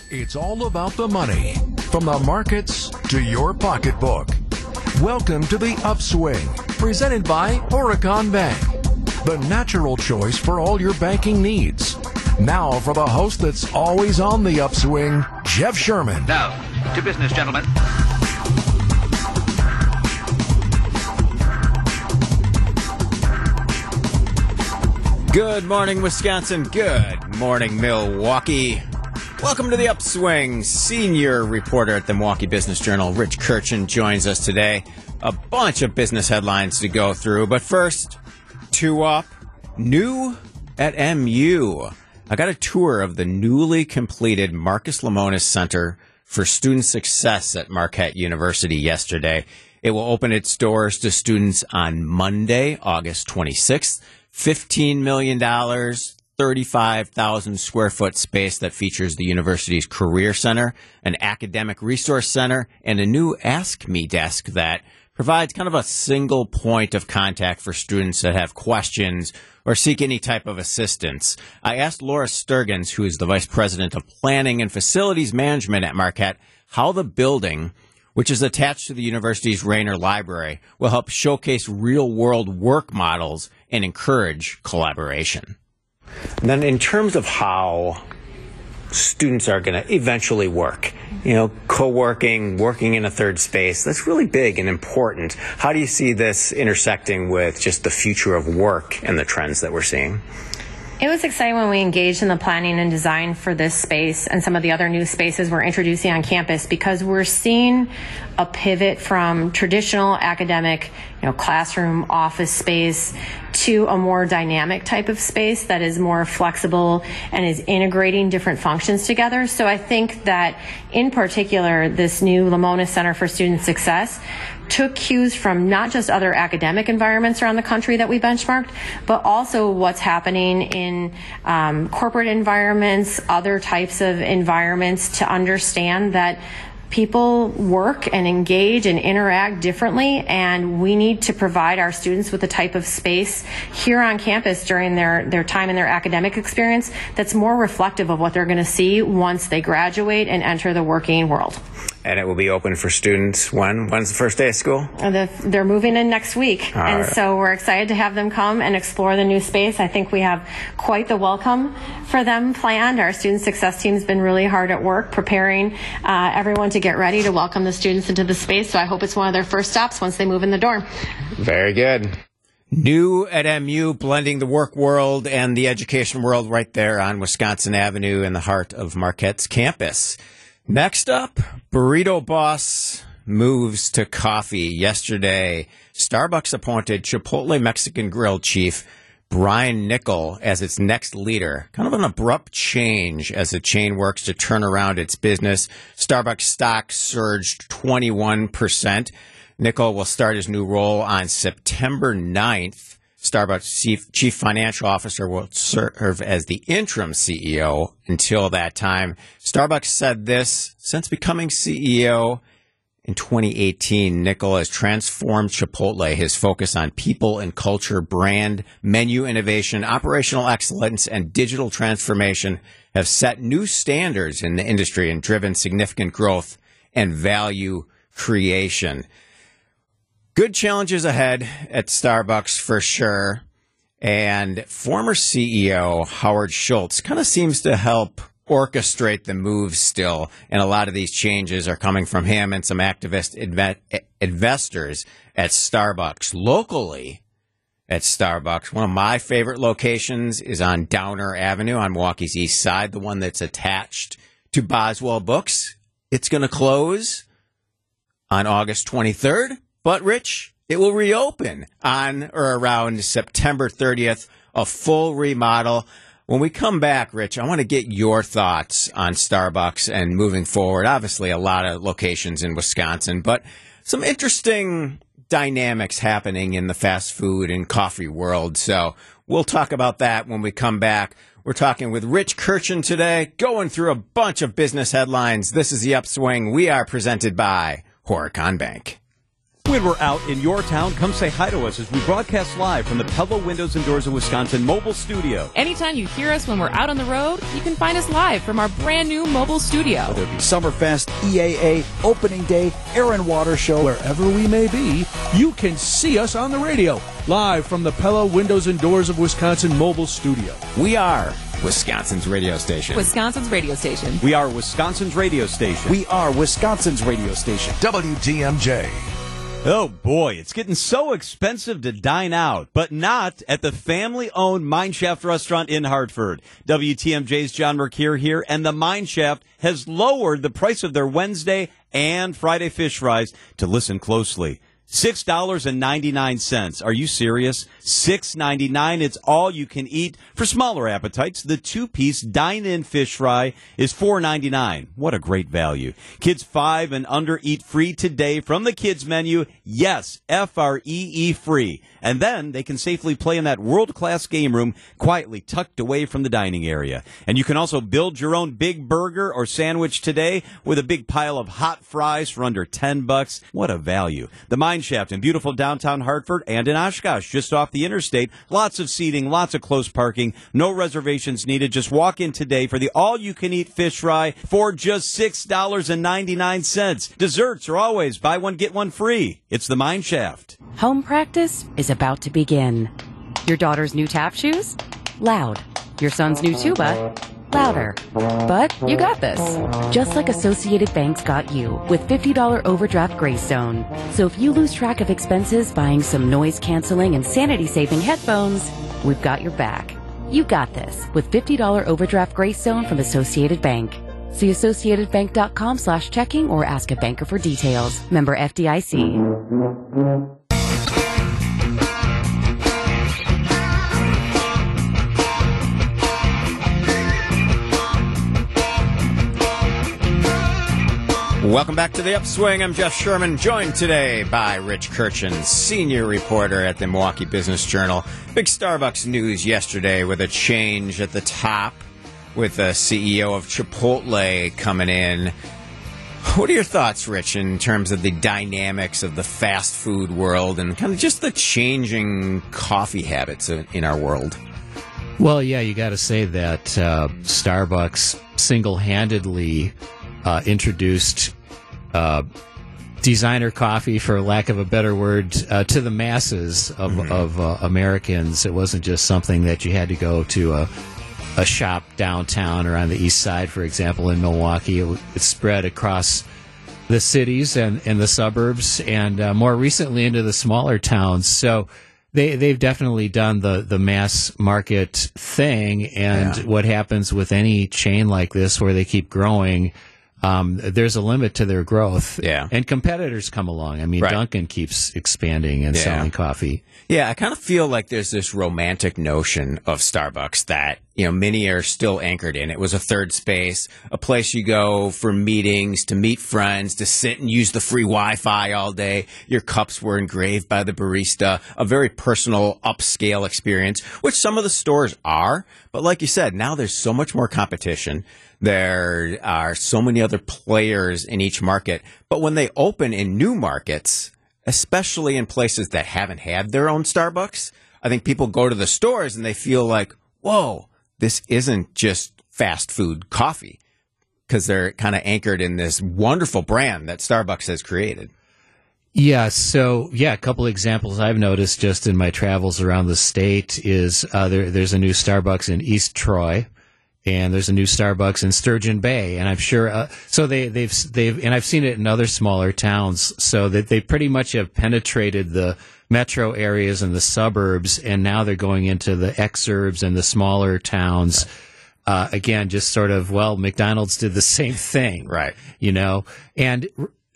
It's all about the money, from the markets to your pocketbook. Welcome to The Upswing, presented by Horicon Bank, the natural choice for all your banking needs. Now for the host that's always on the upswing, Jeff Sherman. Now, to business, gentlemen. Good morning, Wisconsin. Good morning, Milwaukee. Welcome to The Upswing. Senior reporter at the Milwaukee Business Journal, Rich Kirchen, joins us today. A bunch of business headlines to go through, but first, two up. New at MU. I got a tour of the newly completed Marcus Lemonis Center for Student Success at Marquette University yesterday. It will open its doors to students on Monday, August 26th. $15 million, 35,000 square foot space that features the university's career center, an academic resource center, and a new Ask Me desk that provides kind of a single point of contact for students that have questions or seek any type of assistance. I asked Laura Sturgens, who is the Vice President of Planning and Facilities Management at Marquette, how the building, which is attached to the university's Rayner Library, will help showcase real-world work models and encourage collaboration. And then in terms of how students are going to eventually work, co-working, working in a third space, that's really big and important. How do you see this intersecting with just the future of work and the trends that we're seeing? It was exciting when we engaged in the planning and design for this space and some of the other new spaces we're introducing on campus, because we're seeing a pivot from traditional academic, classroom office space to a more dynamic type of space that is more flexible and is integrating different functions together. So I think that in particular, this new Lemonis Center for Student Success took cues from not just other academic environments around the country that we benchmarked, but also what's happening in corporate environments, other types of environments, to understand that people work and engage and interact differently, and we need to provide our students with a type of space here on campus during their time in their academic experience that's more reflective of what they're going to see once they graduate and enter the working world. And it will be open for students when? When's the first day of school? They're moving in next week. So we're excited to have them come and explore the new space. I think we have quite the welcome for them planned. Our student success team's been really hard at work preparing everyone to get ready to welcome the students into the space. So I hope it's one of their first stops once they move in the door. Very good. New at MU, blending the work world and the education world right there on Wisconsin Avenue in the heart of Marquette's campus. Next up, Burrito Boss moves to coffee. Yesterday, Starbucks appointed Chipotle Mexican Grill chief Brian Niccol as its next leader. Kind of an abrupt change as the chain works to turn around its business. Starbucks stock surged 21%. Niccol will start his new role on September 9th. Starbucks chief financial officer will serve as the interim CEO until that time. Starbucks said this: since becoming CEO in 2018, Niccol has transformed Chipotle. His focus on people and culture, brand, menu innovation, operational excellence, and digital transformation have set new standards in the industry and driven significant growth and value creation. Good challenges ahead at Starbucks for sure. And former CEO Howard Schultz kind of seems to help orchestrate the moves still. And a lot of these changes are coming from him and some activist investors at Starbucks. Locally at Starbucks, one of my favorite locations is on Downer Avenue on Milwaukee's east side, the one that's attached to Boswell Books. It's going to close on August 23rd. But, Rich, it will reopen on or around September 30th, a full remodel. When we come back, Rich, I want to get your thoughts on Starbucks and moving forward. Obviously, a lot of locations in Wisconsin, but some interesting dynamics happening in the fast food and coffee world. So we'll talk about that when we come back. We're talking with Rich Kirchen today, going through a bunch of business headlines. This is The Upswing. We are presented by Horicon Bank. When we're out in your town, come say hi to us as we broadcast live from the Pella Windows and Doors of Wisconsin mobile studio. Anytime you hear us when we're out on the road, you can find us live from our brand new mobile studio. Whether it be Summerfest, EAA, Opening Day, Air and Water Show, wherever we may be, you can see us on the radio, live from the Pella Windows and Doors of Wisconsin mobile studio. We are Wisconsin's radio station. Wisconsin's radio station. We are Wisconsin's radio station. We are Wisconsin's radio station. WTMJ. Oh boy, it's getting so expensive to dine out, but not at the family-owned Mineshaft restaurant in Hartford. WTMJ's John Mercure here, and the Mineshaft has lowered the price of their Wednesday and Friday fish fries. To listen closely, $6.99. Are you serious? $6.99. It's all you can eat. For smaller appetites, the two-piece dine-in fish fry is $4.99. What a great value. Kids 5 and under eat free today from the kids menu. Yes, FREE free. And then they can safely play in that world-class game room quietly tucked away from the dining area. And you can also build your own big burger or sandwich today with a big pile of hot fries for under $10. What a value. The Mineshaft in beautiful downtown Hartford and in Oshkosh, just off the interstate. Lots of seating, lots of close parking, no reservations needed. Just walk in today for the all-you-can-eat fish fry for just $6.99. Desserts are always buy one, get one free. It's the Mineshaft. Home practice is about to begin. Your daughter's new tap shoes? Loud. Your son's new tuba? Louder. But you got this. Just like Associated Bank's got you with $50 overdraft grace zone. So if you lose track of expenses buying some noise-canceling and sanity-saving headphones, we've got your back. You got this with $50 overdraft grace zone from Associated Bank. See associatedbank.com/checking or ask a banker for details. Member FDIC. Welcome back to the Upswing. I'm Jeff Sherman, joined today by Rich Kirchen, senior reporter at the Milwaukee Business Journal. Big Starbucks news yesterday with a change at the top with the CEO of Chipotle coming in. What are your thoughts, Rich, in terms of the dynamics of the fast food world and kind of just the changing coffee habits in our world? Well, yeah, you got to say that Starbucks single-handedly introduced designer coffee, for lack of a better word, to the masses of Americans. It wasn't just something that you had to go to a shop downtown or on the east side, for example, in Milwaukee. It spread across the cities and the suburbs and more recently into the smaller towns. So they've definitely done the mass market thing. And what happens with any chain like this where they keep growing, there's a limit to their growth. Yeah. And competitors come along. I mean, Dunkin' keeps expanding and selling coffee. Yeah, I kind of feel like there's this romantic notion of Starbucks that, many are still anchored in. It was a third space, a place you go for meetings, to meet friends, to sit and use the free Wi-Fi all day. Your cups were engraved by the barista, a very personal, upscale experience, which some of the stores are. But like you said, now there's so much more competition. There are so many other players in each market. But when they open in new markets, especially in places that haven't had their own Starbucks, I think people go to the stores and they feel like, whoa, this isn't just fast food coffee, because they're kind of anchored in this wonderful brand that Starbucks has created. Yeah, so, a couple of examples I've noticed just in my travels around the state is there's a new Starbucks in East Troy. And there's a new Starbucks in Sturgeon Bay, and I'm sure. So they've, and I've seen it in other smaller towns. So that they pretty much have penetrated the metro areas and the suburbs, and now they're going into the exurbs and the smaller towns. Again, just sort of, McDonald's did the same thing, right? And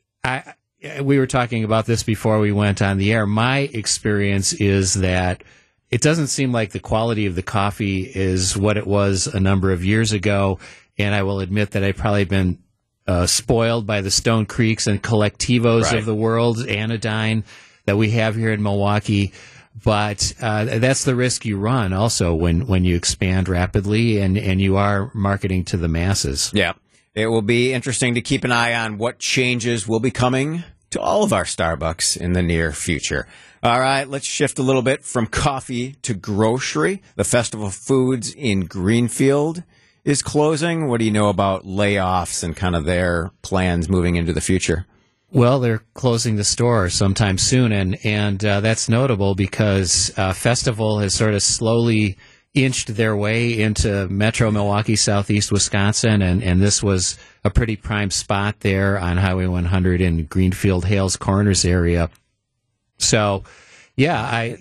we were talking about this before we went on the air. My experience is that it doesn't seem like the quality of the coffee is what it was a number of years ago, and I will admit that I've probably been spoiled by the Stone Creeks and Collectivos of the world, Anodyne, that we have here in Milwaukee. But that's the risk you run also when you expand rapidly and you are marketing to the masses. Yeah. It will be interesting to keep an eye on what changes will be coming to all of our Starbucks in the near future. All right, let's shift a little bit from coffee to grocery. The Festival of Foods in Greenfield is closing. What do you know about layoffs and kind of their plans moving into the future? Well, they're closing the store sometime soon, and that's notable because Festival has sort of slowly inched their way into Metro Milwaukee, Southeast Wisconsin, and this was a pretty prime spot there on Highway 100 in Greenfield, Hales Corners area. So, yeah,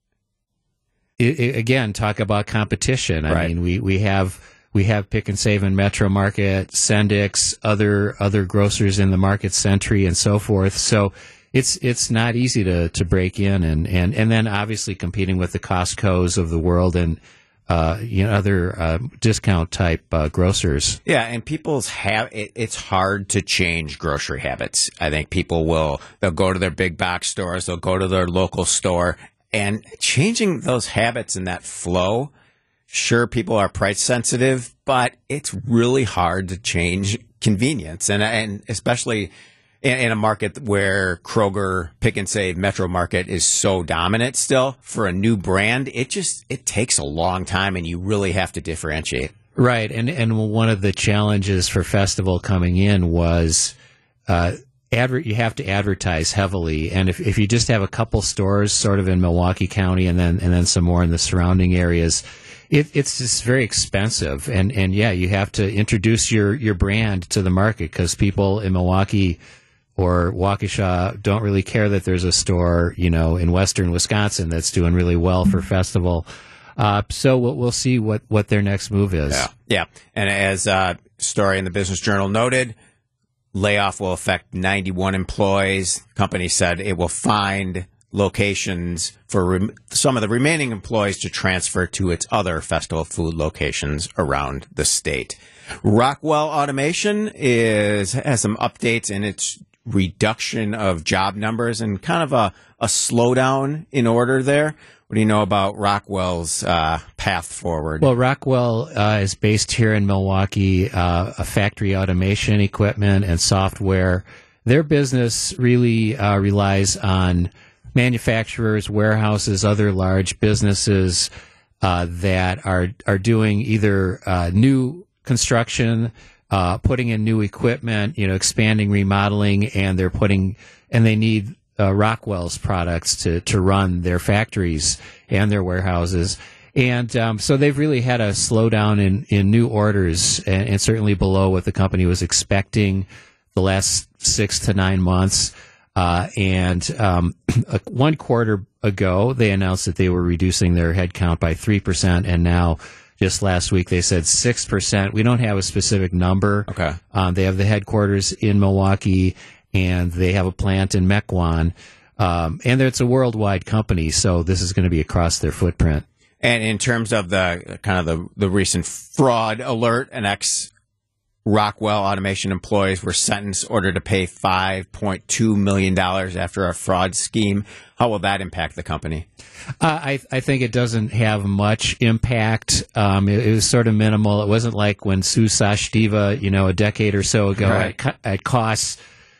again, talk about competition. I mean, we have Pick and Save and Metro Market, Sendix, other grocers in the Market Century, and so forth. So it's not easy to break in, and then obviously competing with the Costco's of the world and other discount type grocers. Yeah, and it's hard to change grocery habits. I think they'll go to their big box stores, they'll go to their local store, and changing those habits and that flow. Sure, people are price sensitive, but it's really hard to change convenience, and especially in a market where Kroger, Pick and Save, Metro Market is so dominant still. For a new brand, it takes a long time, and you really have to differentiate. Right, and one of the challenges for Festival coming in was you have to advertise heavily, and if you just have a couple stores sort of in Milwaukee County and then some more in the surrounding areas, it's just very expensive, and yeah, you have to introduce your brand to the market because people in Milwaukee or Waukesha don't really care that there's a store, in western Wisconsin that's doing really well for Festival. So we'll see what their next move is. Yeah. And as a story in the Business Journal noted, layoff will affect 91 employees. The company said it will find locations for some of the remaining employees to transfer to its other Festival food locations around the state. Rockwell Automation has some updates in its reduction of job numbers and kind of a slowdown in order there. What do you know about Rockwell's path forward? Well, Rockwell is based here in Milwaukee, a factory automation equipment and software. Their business really relies on manufacturers, warehouses, other large businesses that are doing either new construction, putting in new equipment, expanding, remodeling, and they need Rockwell's products to run their factories and their warehouses. And so they've really had a slowdown in new orders, and certainly below what the company was expecting the last 6 to 9 months. And 1 quarter ago, they announced that they were reducing their headcount by 3%, and now just last week they said 6%. We don't have a specific number. Okay. They have the headquarters in Milwaukee, and they have a plant in Mequon. And it's a worldwide company, so this is going to be across their footprint. And in terms of the recent fraud alert, an ex-Rockwell Automation employees were sentenced, ordered to pay $5.2 million after a fraud scheme. How will that impact the company? I think it doesn't have much impact. It was sort of minimal. It wasn't like when Sue Sachdeeva, a decade or so ago, at costs,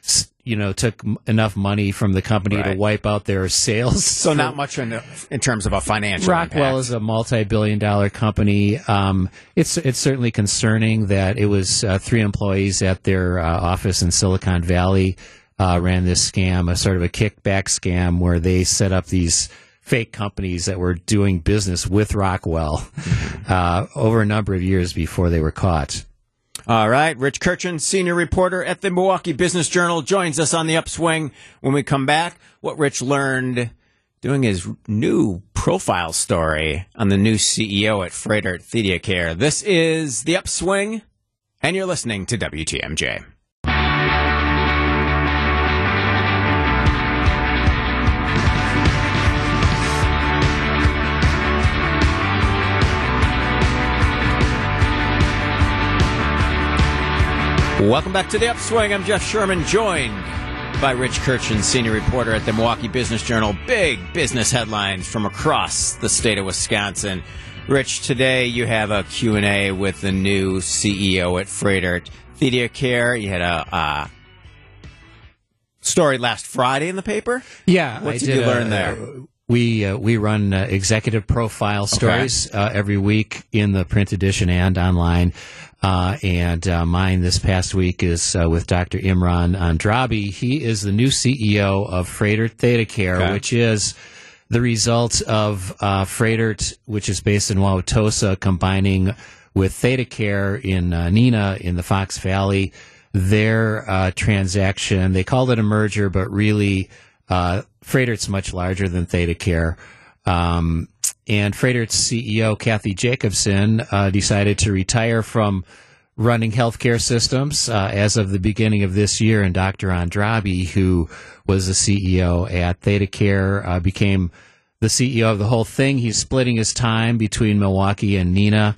took enough money from the company to wipe out their sales. So not much in terms of a financial Rockwell impact. is a multi-billion-dollar company. It's certainly concerning that it was 3 employees at their office in Silicon Valley ran this scam, a sort of a kickback scam where they set up these fake companies that were doing business with Rockwell over a number of years before they were caught. All right. Rich Kirchen, senior reporter at the Milwaukee Business Journal, joins us on the Upswing. When we come back, what Rich learned doing his new profile story on the new CEO at Froedtert Thediacare. This is the Upswing, and you're listening to WTMJ. Welcome back to the Upswing. I'm Jeff Sherman, joined by Rich Kirchen, senior reporter at the Milwaukee Business Journal. Big business headlines from across the state of Wisconsin. Rich, today you have a Q&A with the new CEO at Froedtert Thediacare. You had a story last Friday in the paper. Yeah. What did you learn there? We run executive profile stories every week in the print edition and online. And mine this past week is with Dr. Imran Andrabi. He is the new CEO of Froedtert ThedaCare, which is the result of Froedtert, which is based in Wauwatosa, combining with ThedaCare in Neenah in the Fox Valley. Their transaction, they called it a merger, but really Froedtert's much larger than ThedaCare. And Froedtert's CEO, Kathy Jacobson, decided to retire from running healthcare systems as of the beginning of this year. And Dr. Andrabi, who was the CEO at ThedaCare, became the CEO of the whole thing. He's splitting his time between Milwaukee and Neenah.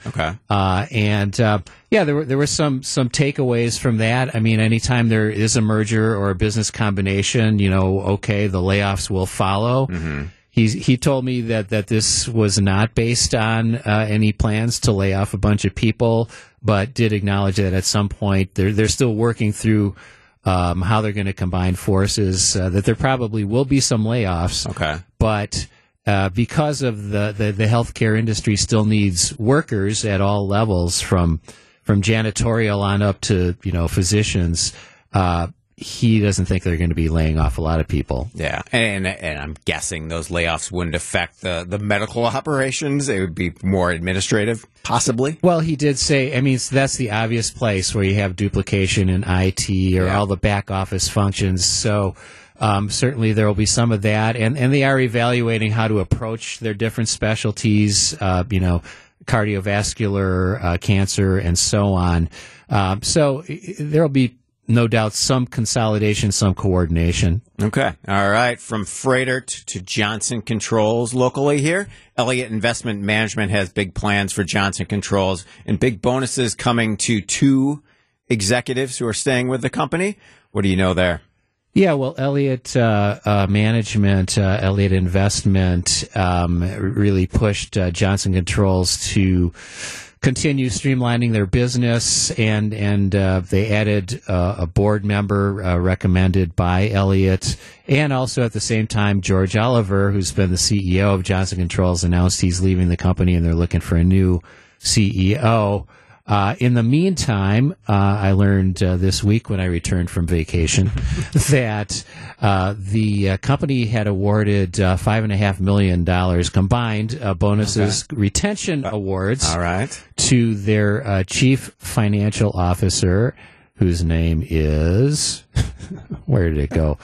There were some takeaways from that. I mean, anytime there is a merger or a business combination, the layoffs will follow. Mm-hmm. He told me that this was not based on any plans to lay off a bunch of people, but did acknowledge that at some point they're still working through how they're going to combine forces, that there probably will be some layoffs. But because of the healthcare industry still needs workers at all levels, from janitorial on up to physicians, he doesn't think they're going to be laying off a lot of people. Yeah, and I'm guessing those layoffs wouldn't affect the medical operations. It would be more administrative, possibly. Well, he did say, that's the obvious place where you have duplication in IT or all the back office functions. So certainly there will be some of that. And they are evaluating how to approach their different specialties, cardiovascular, cancer, and so on. So there will be no doubt some consolidation, some coordination. Okay. All right. From Froedtert to Johnson Controls locally here. Elliott Investment Management has big plans for Johnson Controls and big bonuses coming to 2 executives who are staying with the company. What do you know there? Yeah, well, Elliott Management, Elliott Investment really pushed Johnson Controls to continue streamlining their business, and they added a board member recommended by Elliott, and also at the same time, George Oliver, who's been the CEO of Johnson Controls, announced he's leaving the company, and they're looking for a new CEO. In the meantime, I learned this week when I returned from vacation that the company had awarded $5.5 million combined bonuses, retention awards, to their chief financial officer, whose name is where did it go?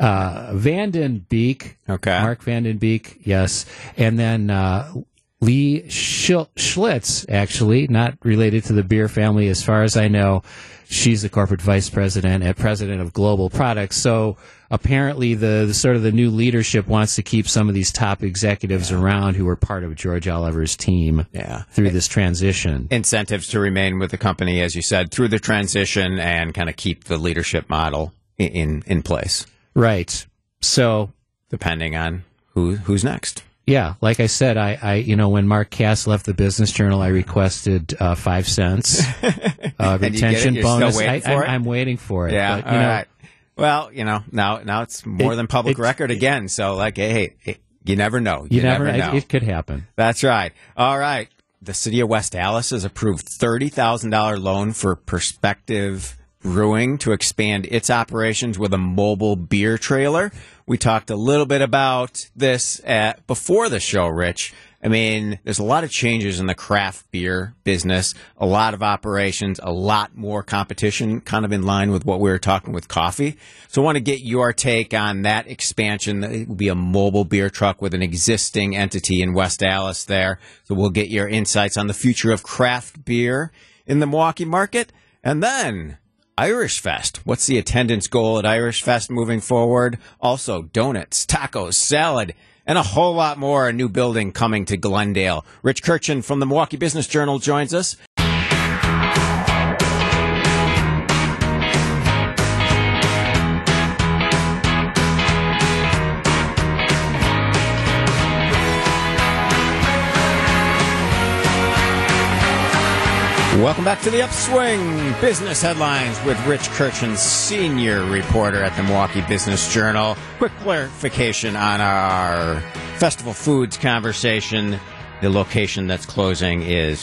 Vanden Beek. Mark Vanden Beek. Yes, and then. Lee Schlitz, actually, not related to the beer family as far as I know. She's the corporate vice president and president of Global Products. So apparently the sort of the new leadership wants to keep some of these top executives around who were part of George Oliver's team through this transition. Incentives to remain with the company, as you said, through the transition and kind of keep the leadership model in place. Right. So depending on who's next. Yeah, like I said, I when Mark Cass left the Business Journal, I requested 5 cents retention bonus. I'm waiting for it. Yeah, but, all right. Well, now it's more than public record again. So, hey, you never know. You never know. It could happen. That's right. All right. The city of West Allis has approved $30,000 loan for Perspective Brewing to expand its operations with a mobile beer trailer. We talked a little bit about this before the show, Rich. I mean, there's a lot of changes in the craft beer business, a lot of operations, a lot more competition, kind of in line with what we were talking with coffee. So I want to get your take on that expansion. It will be a mobile beer truck with an existing entity in West Allis there. So we'll get your insights on the future of craft beer in the Milwaukee market. And then Irish Fest. What's the attendance goal at Irish Fest moving forward? Also, donuts, tacos, salad, and a whole lot more. A new building coming to Glendale. Rich Kirchen from the Milwaukee Business Journal joins us. Welcome back to the Upswing Business Headlines with Rich Kirchen, senior reporter at the Milwaukee Business Journal. Quick clarification on our Festival Foods conversation. The location that's closing is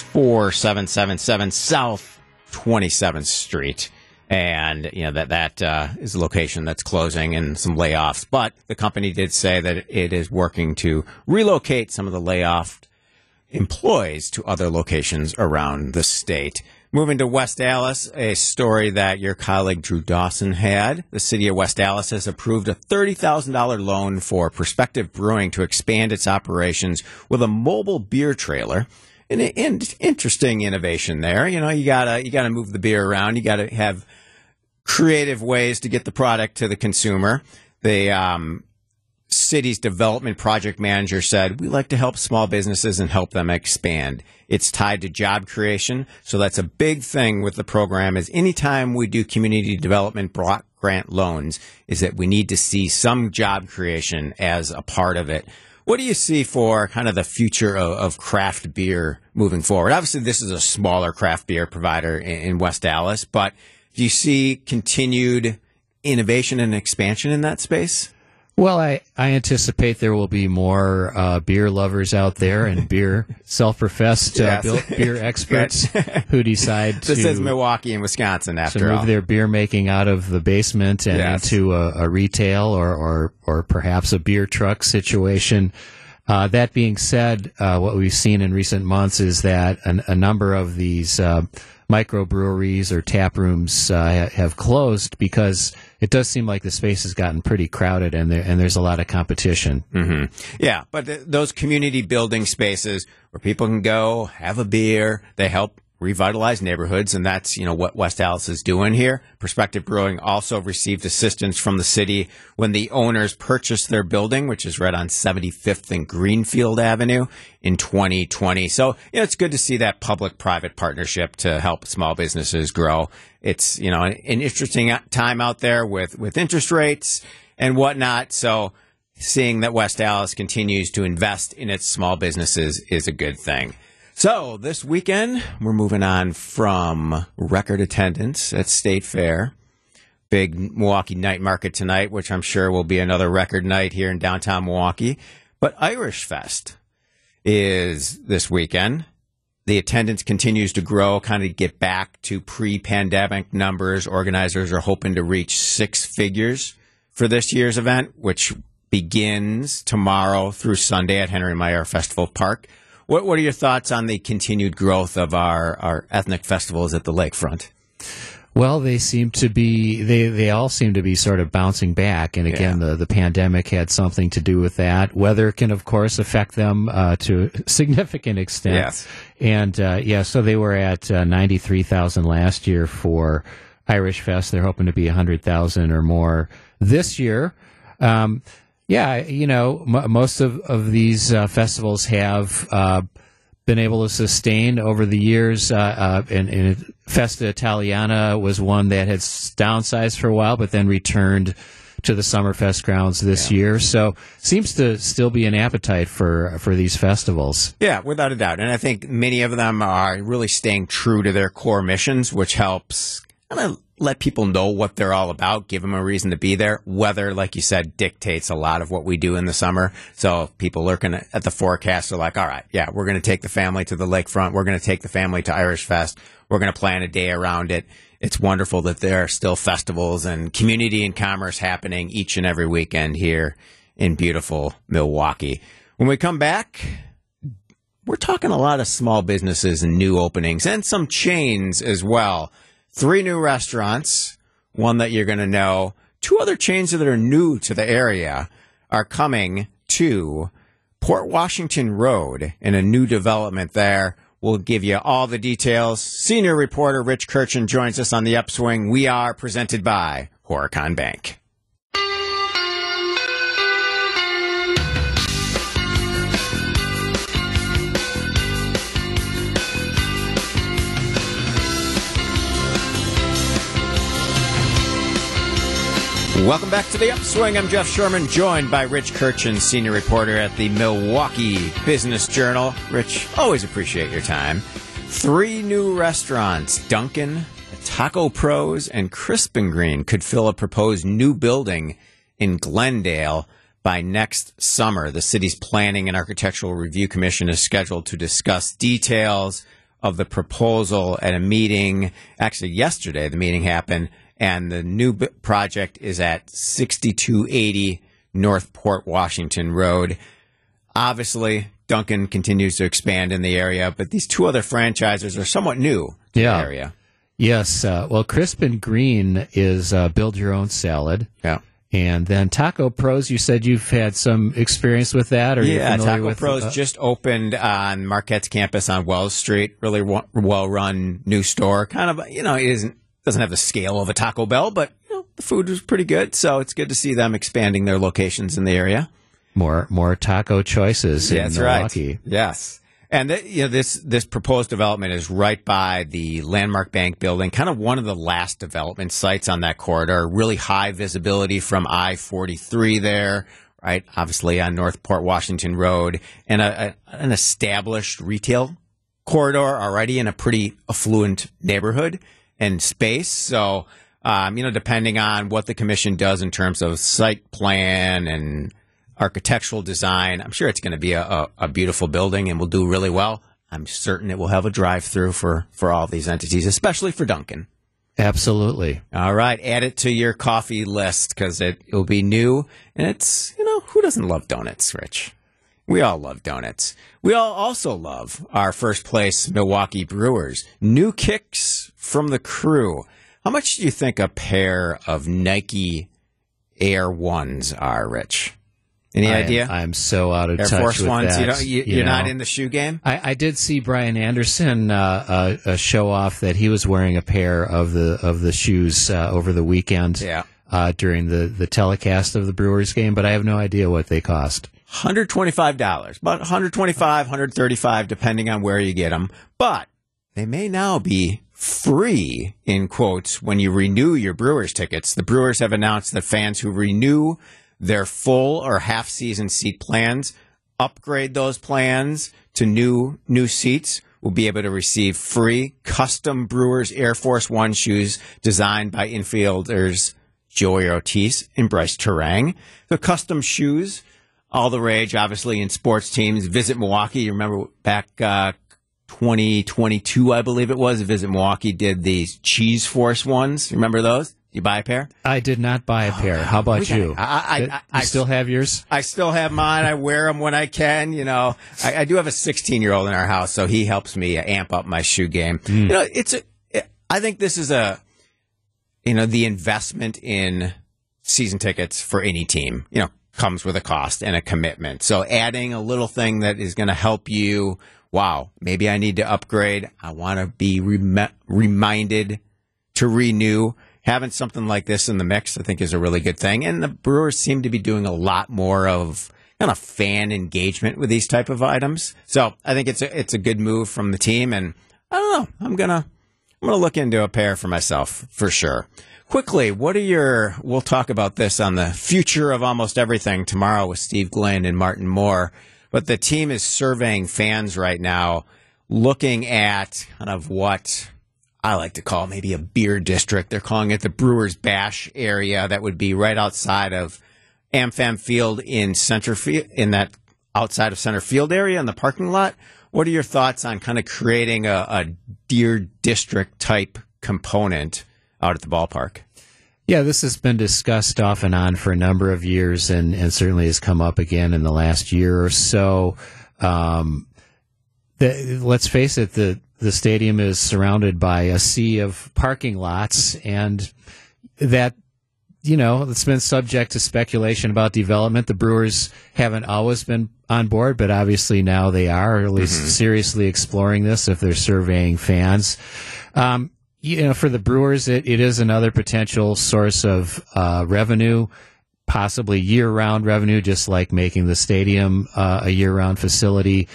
4777 South 27th Street. And, that is a location that's closing and some layoffs. But the company did say that it is working to relocate some of the layoff employees to other locations around the state. Moving to West Allis, a story that your colleague Drew Dawson had. The city of West Allis has approved a $30,000 loan for Perspective Brewing to expand its operations with a mobile beer trailer. An interesting innovation there. You gotta move the beer around. You gotta have creative ways to get the product to the consumer. The city's development project manager said, we like to help small businesses and help them expand. It's tied to job creation. So that's a big thing with the program is anytime we do community development block grant loans is that we need to see some job creation as a part of it. What do you see for kind of the future of craft beer moving forward? Obviously, this is a smaller craft beer provider in West Allis, but do you see continued innovation and expansion in that space? Well, I anticipate there will be more beer lovers out there and beer self-professed beer experts who decide this is Milwaukee and Wisconsin to move their beer making out of the basement and into a retail or perhaps a beer truck situation. That being said, what we've seen in recent months is that a number of these microbreweries or tap rooms have closed because it does seem like the space has gotten pretty crowded and there's a lot of competition. Mm-hmm. Yeah, but those community building spaces where people can go have a beer, they help revitalize neighborhoods, and that's what West Allis is doing here. Perspective Brewing also received assistance from the city when the owners purchased their building, which is right on 75th and Greenfield Avenue in 2020. So it's good to see that public-private partnership to help small businesses grow. It's an interesting time out there with interest rates and whatnot. So seeing that West Allis continues to invest in its small businesses is a good thing. So this weekend, we're moving on from record attendance at State Fair. Big Milwaukee night market tonight, which I'm sure will be another record night here in downtown Milwaukee. But Irish Fest is this weekend. The attendance continues to grow, kind of get back to pre-pandemic numbers. Organizers are hoping to reach six figures for this year's event, which begins tomorrow through Sunday at Henry Meyer Festival Park. What are your thoughts on the continued growth of our ethnic festivals at the lakefront? Well, they all seem to be sort of bouncing back. And again, the pandemic had something to do with that. Weather can, of course, affect them to a significant extent. Yes. And, so they were at 93,000 last year for Irish Fest. They're hoping to be 100,000 or more this year. Most of these festivals have been able to sustain over the years. And Festa Italiana was one that had downsized for a while, but then returned to the Summerfest grounds this year. So seems to still be an appetite for these festivals. Yeah, without a doubt. And I think many of them are really staying true to their core missions, which helps kind of let people know what they're all about, give them a reason to be there. Weather, like you said, dictates a lot of what we do in the summer. So if people looking at the forecast are like, all right, we're going to take the family to the lakefront. We're going to take the family to Irish Fest. We're going to plan a day around it. It's wonderful that there are still festivals and community and commerce happening each and every weekend here in beautiful Milwaukee. When we come back, we're talking a lot of small businesses and new openings and some chains as well. 3 new restaurants, one that you're going to know. 2 other chains that are new to the area are coming to Port Washington Road in a new development there. We'll give you all the details. Senior reporter Rich Kirchen joins us on the Upswing. We are presented by Horicon Bank. Welcome back to the Upswing. I'm Jeff Sherman, joined by Rich Kirchen, senior reporter at the Milwaukee Business Journal. Rich, always appreciate your time. 3 new restaurants, Dunkin', Taco Pros, and Crispin Green, could fill a proposed new building in Glendale by next summer. The city's Planning and Architectural Review Commission is scheduled to discuss details of the proposal at a meeting. Actually, yesterday the meeting happened, and the new project is at 6280 North Port Washington Road. Obviously, Dunkin' continues to expand in the area, but these 2 other franchises are somewhat new to the area. Yes. Well, Crispin Green is build your own salad. Yeah. And then Taco Pros, you said you've had some experience with that? Or Taco Pros just opened on Marquette's campus on Wells Street. Really well-run new store. Kind of, it doesn't have the scale of a Taco Bell, but the food was pretty good. So it's good to see them expanding their locations in the area. More taco choices in Milwaukee. Right. Yes. And this proposed development is right by the Landmark Bank building, kind of one of the last development sites on that corridor. Really high visibility from I-43 there, right? Obviously on North Port Washington Road, and an established retail corridor already in a pretty affluent neighborhood and space. So, depending on what the commission does in terms of site plan and architectural design, I'm sure it's going to be a beautiful building and will do really well. I'm certain it will have a drive-through for all of these entities, especially for Dunkin'. Absolutely. All right, add it to your coffee list because it will be new. And it's, who doesn't love donuts, Rich? We all love donuts. We all also love our first place Milwaukee Brewers. New kicks from the crew. How much do you think a pair of Nike Air Ones are, Rich? Any idea? I'm so out of Air touch Force with Ones, that. You're not in the shoe game? I did see Brian Anderson show off that he was wearing a pair of the shoes over the weekend during the telecast of the Brewers game, but I have no idea what they cost. $125, about $125, $135, depending on where you get them. But they may now be free, in quotes, when you renew your Brewers tickets. The Brewers have announced that fans who renew their full or half-season seat plans, upgrade those plans to new seats, will be able to receive free custom Brewers Air Force One shoes designed by infielders Joey Ortiz and Bryce Terang. The custom shoes, all the rage, obviously, in sports teams. Visit Milwaukee. You remember back 2022, I believe it was, Visit Milwaukee did these Cheese Force ones. Remember those? You buy a pair? I did not buy a pair. How about you? I still have yours? I still have mine. I wear them when I can. I do have a 16-year-old in our house, so he helps me amp up my shoe game. I think this is the investment in season tickets for any team, comes with a cost and a commitment. So adding a little thing that is going to help you, wow, maybe I need to upgrade. I want to be reminded to renew. Having something like this in the mix, I think, is a really good thing. And the Brewers seem to be doing a lot more of kind of fan engagement with these type of items. So I think it's a good move from the team. And I don't know, I'm gonna look into a pair for myself for sure. Quickly, we'll talk about this on the future of almost everything tomorrow with Steve Glynn and Martin Moore. But the team is surveying fans right now, looking at kind of what I like to call maybe a beer district. They're calling it the Brewers Bash area. That would be right outside of AmFam Field in center field, in that outside of center field area in the parking lot. What are your thoughts on kind of creating a beer district type component out at the ballpark? Yeah, this has been discussed off and on for a number of years, and certainly has come up again in the last year or so. Let's face it, the stadium is surrounded by a sea of parking lots, and that, it's been subject to speculation about development. The Brewers haven't always been on board, but obviously now they are, or at least seriously exploring this if they're surveying fans. For the Brewers, it is another potential source of revenue, possibly year-round revenue, just like making the stadium a year-round facility.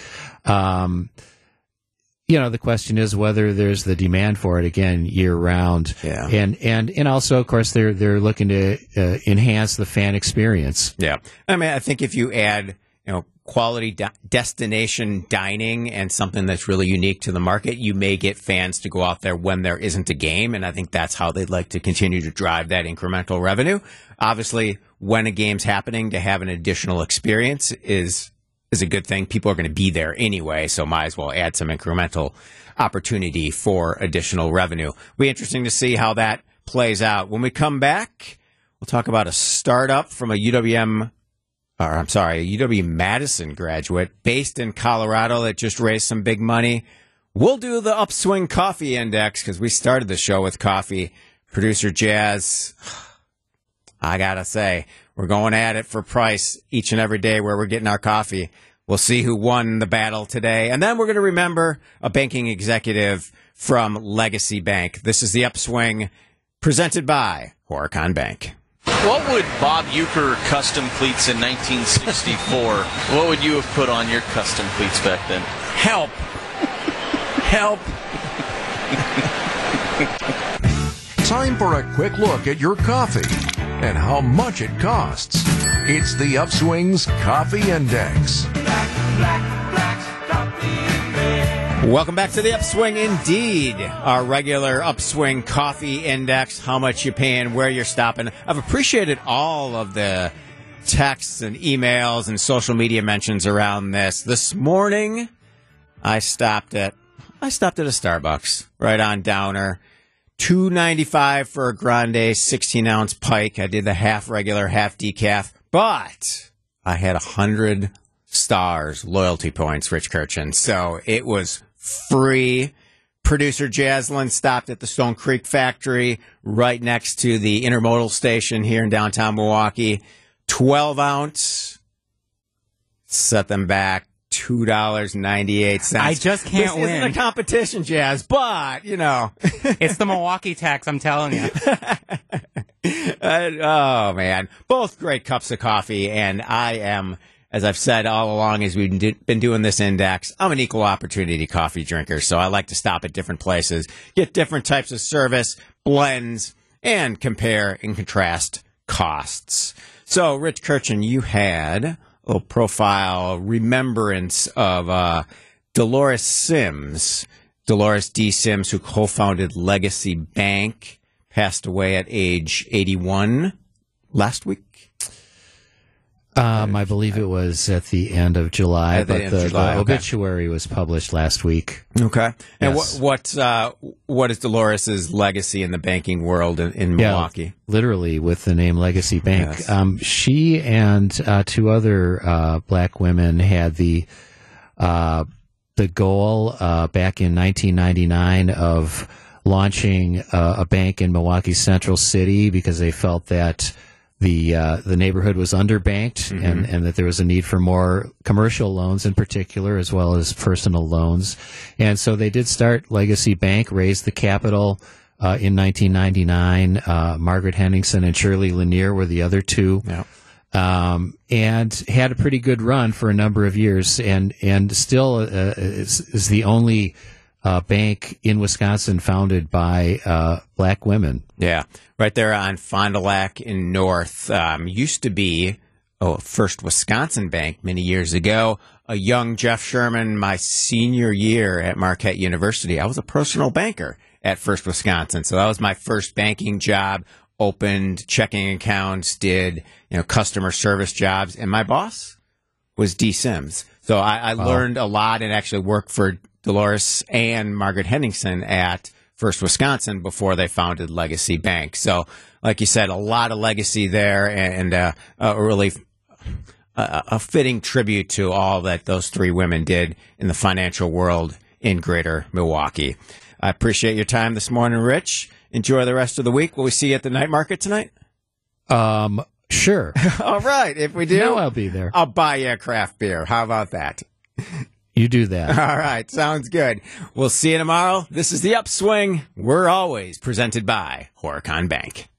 The question is whether there's the demand for it again year round. Yeah. And also, of course, they're looking to enhance the fan experience. Yeah. I mean, I think if you add, quality destination dining and something that's really unique to the market, you may get fans to go out there when there isn't a game, and I think that's how they'd like to continue to drive that incremental revenue. Obviously, when a game's happening, to have an additional experience is a good thing. People are going to be there anyway, so might as well add some incremental opportunity for additional revenue. It'll be interesting to see how that plays out. When we come back, we'll talk about a startup from a UW-Madison graduate based in Colorado that just raised some big money. We'll do the Upswing Coffee Index because we started the show with coffee. Producer Jazz, I gotta say, we're going at it for price each and every day where we're getting our coffee. We'll see who won the battle today. And then we're going to remember a banking executive from Legacy Bank. This is the Upswing presented by Horicon Bank. What would Bob Uecker custom cleats in 1964, what would you have put on your custom cleats back then? Help. Help. Time for a quick look at your coffee and how much it costs. It's the Upswing's Coffee Index. Welcome back to the Upswing, indeed. Our regular Upswing Coffee Index, how much you're paying, where you're stopping. I've appreciated all of the texts and emails and social media mentions around this. This morning, I stopped at a Starbucks right on Downer. $2.95 for a grande 16-ounce pike. I did the half regular, half decaf, but I had 100 stars loyalty points, Rich Kirchen. So it was free. Producer Jaslyn stopped at the Stone Creek factory right next to the intermodal station here in downtown Milwaukee. 12-ounce. Set them back. $2.98. I just can't win. This isn't a competition, Jazz, but, you know. It's the Milwaukee tax, I'm telling you. Oh, man. Both great cups of coffee, and I am, as I've said all along as we've been doing this index, I'm an equal opportunity coffee drinker, so I like to stop at different places, get different types of service, blends, and compare and contrast costs. So, Rich Kirchen, you had a profile remembrance of Dolores Sims, Dolores D. Sims, who co-founded Legacy Bank, passed away at age 81 last week. I believe it was at the end of July, but the obituary was published last week. Okay. And yes. what is Dolores's legacy in the banking world in Milwaukee? Literally, with the name Legacy Bank. Yes. She and two other black women had the goal back in 1999 of launching a bank in Milwaukee Central City because they felt that the neighborhood was underbanked and that there was a need for more commercial loans in particular as well as personal loans. And so they did start Legacy Bank, raised the capital in 1999. Margaret Henningsen and Shirley Lanier were the other two. Yep. And had a pretty good run for a number of years and still is the only bank in Wisconsin founded by black women. Yeah, right there on Fond du Lac in North. Used to be First Wisconsin Bank many years ago. A young Jeff Sherman, my senior year at Marquette University, I was a personal banker at First Wisconsin. So that was my first banking job. Opened checking accounts, did customer service jobs, and my boss was D. Sims. So I learned a lot and actually worked for Dolores and Margaret Henningsen at First Wisconsin before they founded Legacy Bank. So, like you said, a lot of legacy there and a really a fitting tribute to all that those three women did in the financial world in greater Milwaukee. I appreciate your time this morning, Rich. Enjoy the rest of the week. Will we see you at the night market tonight? Sure. All right. If we do, I'll be there. I'll buy you a craft beer. How about that? You do that. All right. Sounds good. We'll see you tomorrow. This is The Upswing. We're always presented by Horicon Bank.